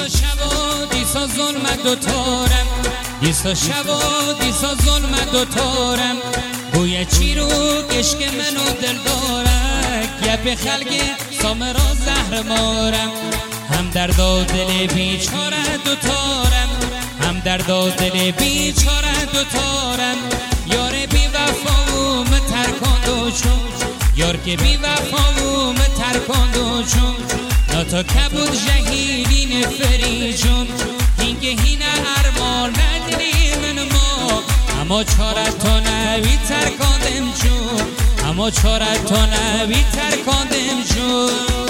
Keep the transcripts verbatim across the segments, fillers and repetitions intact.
دیسا شبا دیسا ظلمت دوتارم دیسا شبا دیسا ظلمت دوتارم گویا چی رو کشک منو دل دارک یا به خلق سامرا زهر مارم هم درد و دل بیچاره دوتارم هم درد و دل بیچاره دوتارم یار بی وفا ترکاندو چون یار که بی وفا ترکاندو چون ناتا کبود جهیلین فریجون هینگه هینه ارمال ندری من ما اما چاره تا نوی ترکاندم چون اما چاره تا نوی ترکاندم چون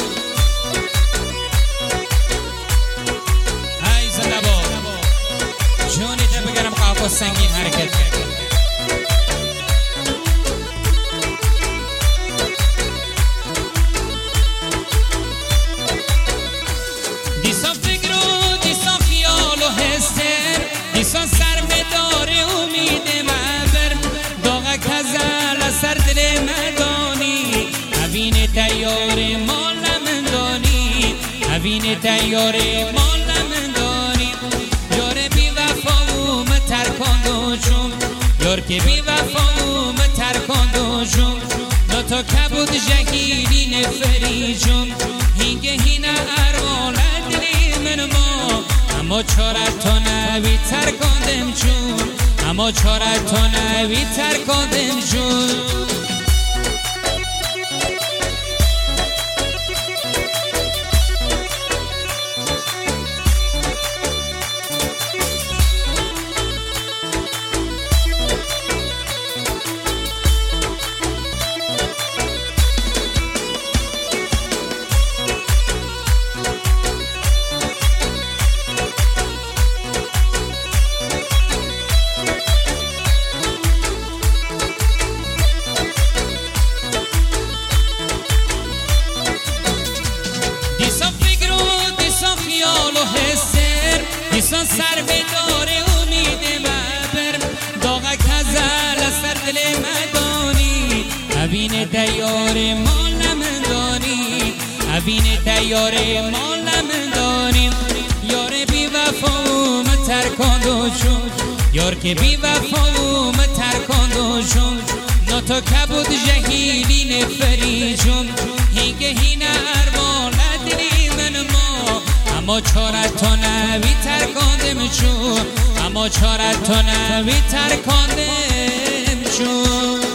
های زنبا جونی تا بگرم قاقا سنگین حرکت کرد دیسا فکر و دیسا خیال و حسر دیسا سر بدار امید مبر داغک هزل سر دل مدانی اوین تیار مال مندانی اوین تیار مال مندانی یار بی وفا ترکاندو چون یار که بی وفا ترکاندو چون ناتا کبود جهیلین فریجون هینگه هینه ارمال اما چاره تا نوی ترکاندم چون اما چاره تا نوی ترکاندم چون دیسا فکر و دیسا خیال و حسر دیسا سر بدار امید مبر داغک هزل سر دل مدانی اوین دیار مال نمندانی اوین دیار مال نمندانی یار بی وفا ترکاندو چون یار که بی وفا ترکاندو چون ناتا کبود جهیلین فریجون هینگه هینه ارمال اما چاره تا نوی ترکاندم چون اما چاره تا نوی ترکاندم چون